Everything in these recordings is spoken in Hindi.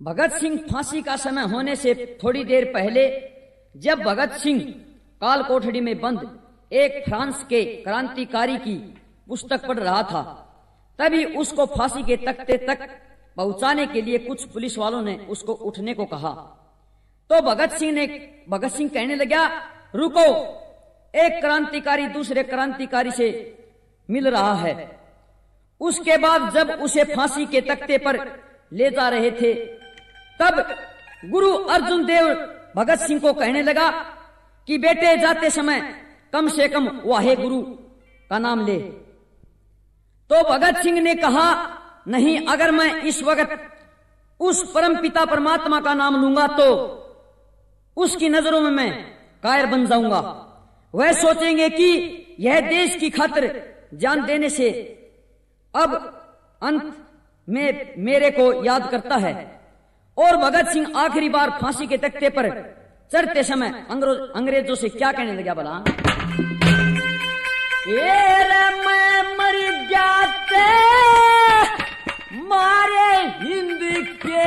भगत सिंह फांसी का समय होने से थोड़ी देर पहले जब भगत सिंह काल कोठड़ी में बंद एक फ्रांस के क्रांतिकारी की पुस्तक पढ़ रहा था, तभी उसको फांसी के तख्ते तक पहुंचाने के लिए कुछ पुलिस वालों ने उसको उठने को कहा। तो भगत सिंह कहने लगा, रुको, एक क्रांतिकारी दूसरे क्रांतिकारी से मिल रहा है। उसके बाद जब उसे फांसी के तख्ते पर ले जा रहे थे, तब गुरु अर्जुन देव भगत सिंह को कहने लगा कि बेटे जाते समय कम से कम वाहे गुरु का नाम ले। तो भगत सिंह ने कहा, नहीं, अगर मैं इस वक्त उस परम पिता परमात्मा का नाम लूंगा तो उसकी नजरों में मैं कायर बन जाऊंगा। वह सोचेंगे कि यह देश की खातिर जान देने से अब अंत में मेरे को याद करता है। और भगत सिंह आखिरी बार फांसी के तख्ते पर चढ़ते समय अंग्रेजों से क्या कहने लगा भला? मैं मर जाते मारे हिंद के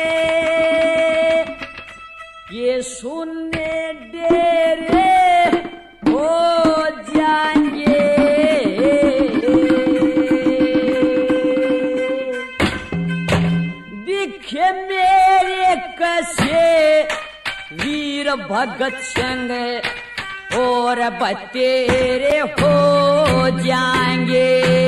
ये सुनने डेरे हो जाएंगे। दिखे मेरे कैसे वीर भगत सिंह और बतेरे हो जाएंगे।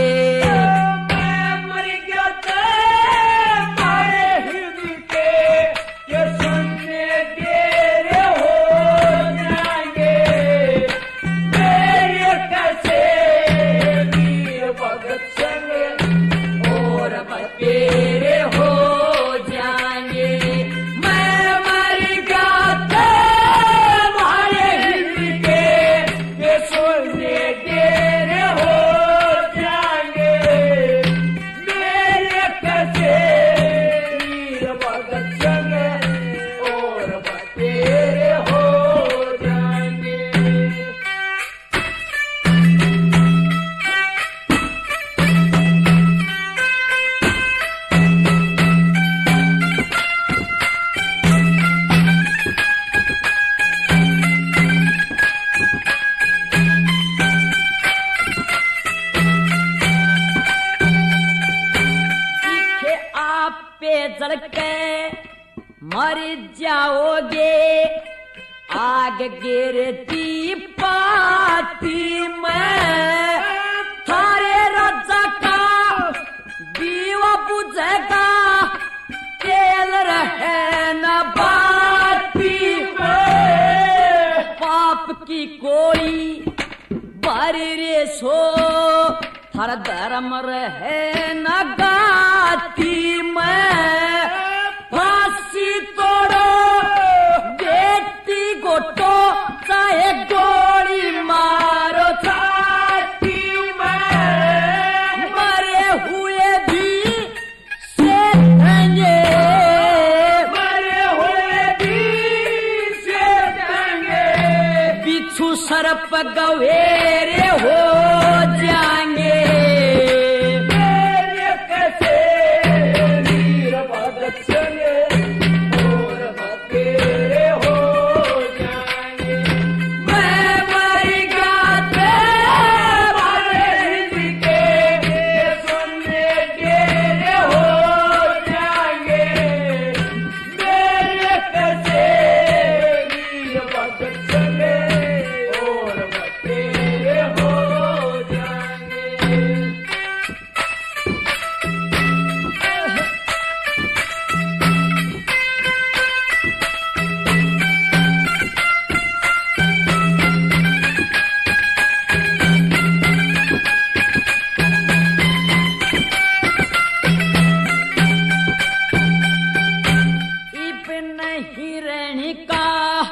मैं मर गया थे मारे हिंद के ये सुनने डेरे हो जाएंगे। मेरे कैसे वीर भगत सिंह और बतेरे हो जाएंगे। मैं मर गया थे मारे हिंद के ये सुनने डेरे हो जाएंगे। मेरे कैसे वीर भगत सिंह और बतेरे हो जाएंगे। सीखे आप पे जड़ के मर जाओगे, आग गिरती पाती में थारे राजा का दीवा बुझेगा, तेल रहे न बाती में। पाप की कोई बारी रे सो थारा धर्म रहे न गाती में। फांसी तोड़ो बेटी गोटो चाहे गोली मारो छाती में। मरे हुए भी सेठेंगे, मरे हुए भी सेठेंगे। बिच्छू सर्प गवेरे हो जाएंगे। मेरे कैसे वीर भगत सिंह और बतेरे हो जाएंगे। मैं मर गया थे मारे हिंद के ये सुनने डेरे हो जाएंगे। मेरे कैसे वीर भगत सिंह और बतेरे हो जाएंगे। इब नहीं रहने का,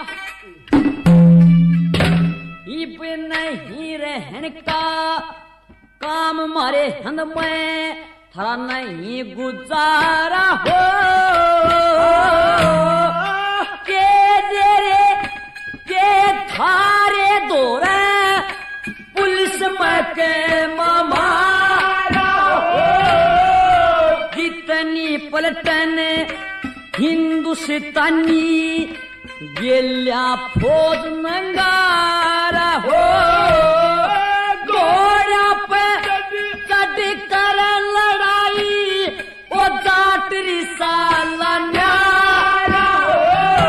इब नहीं रहने का काम मारे हंद में थारा नहीं गुजारा हो। के देरे के थारे दोरे पुलिस में के मामारा हो। कितनी पलटन हिंदुस्तानी गेल्या फौज नंगारा हो घोड्या पे चढ़ कर लड़ाई ओ जाटरी साला न्यारा हो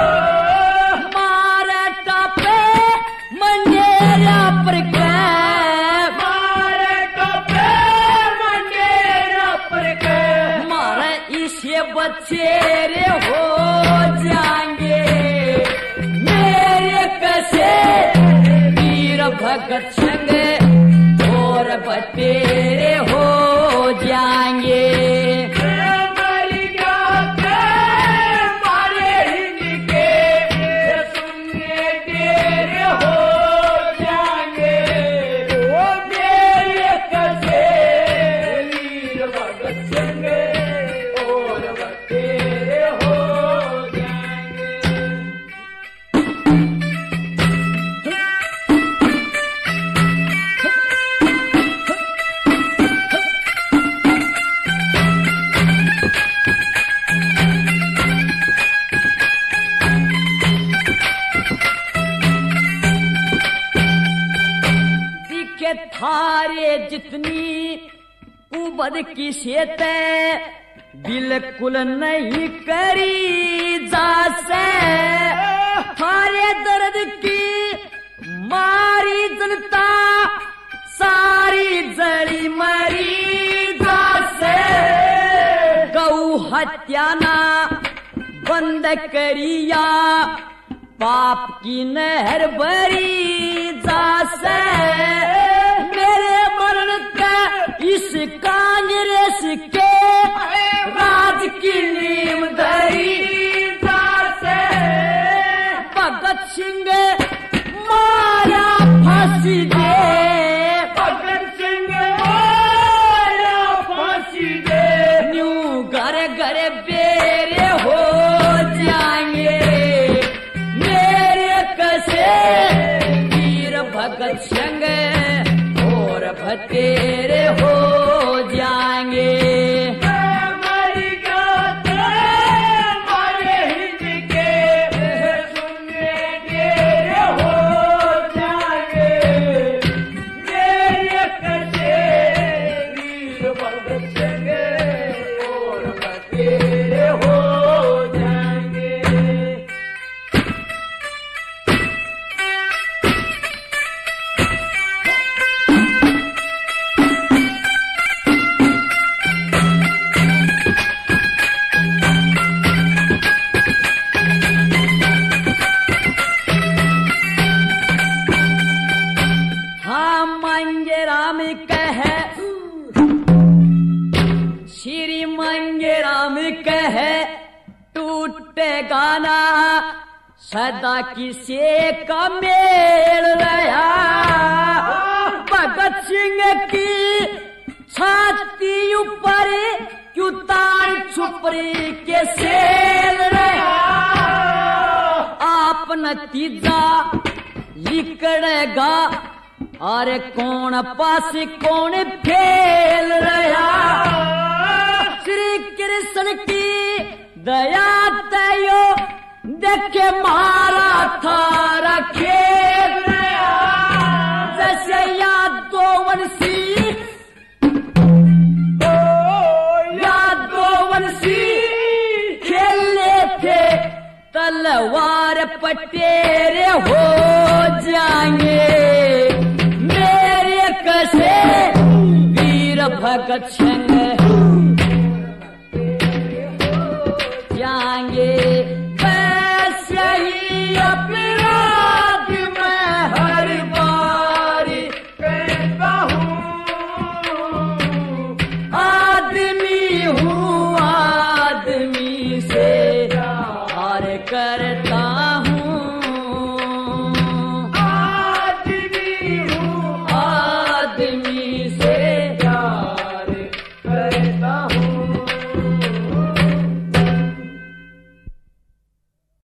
मारे टापे मंडेरा पर बच्चे रे हो जाएंगे मेरे कैसे वीर भगत सिंह और बटेरे हो जाएंगे थारे जितनी कुबद की शेत बिल्कुल नहीं करी जा से थारे दर्द की मारी जनता सारी जड़ी मरी जा से गौ हत्या ना बंद करिया पाप की नहर भरी जा से मेरे मरण का इस कांग्रेस के राज की नींव धरी जा से भगत सिंह मारा फांसी दे भगत सिंह मारा फांसी दे न्यू घर घर बेरे हो जाएंगे मेरे कैसे वीर भगत सिंह और भतेरे हो जाएंगे श्री मंगेराम कहे टूटे गाना सदा किसे का मेल रहा भगत सिंह की छाती ऊपर क्यों तार छुपरी के सेल रहा आप नतीजा लिखड़ेगा अरे कौन पास कौन फेल रहा श्री कृष्ण की दया तयो देखे मारा थारा खेल रहा जैसे यादवंशी खेलने थे तलवार पटेरे हो जाएंगे मेरे कैसे वीर भगत सिंह